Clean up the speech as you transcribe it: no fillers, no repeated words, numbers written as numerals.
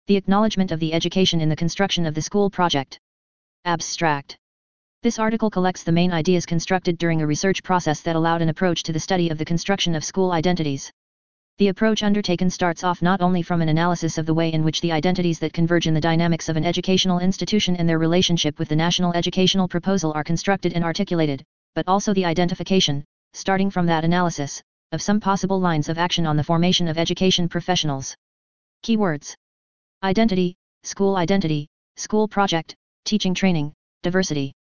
The acknowledgement of the education in the construction of the school project. Abstract. This article collects the main ideas constructed during a research process that allowed an approach to the study of the construction of school identities. The approach undertaken starts off not only from an analysis of the way in which the identities that converge in the dynamics of an educational institution and their relationship with the national educational proposal are constructed and articulated, but also the identification, starting from that analysis, of some possible lines of action on the formation of education professionals. Keywords: identity, school project, teaching training, diversity.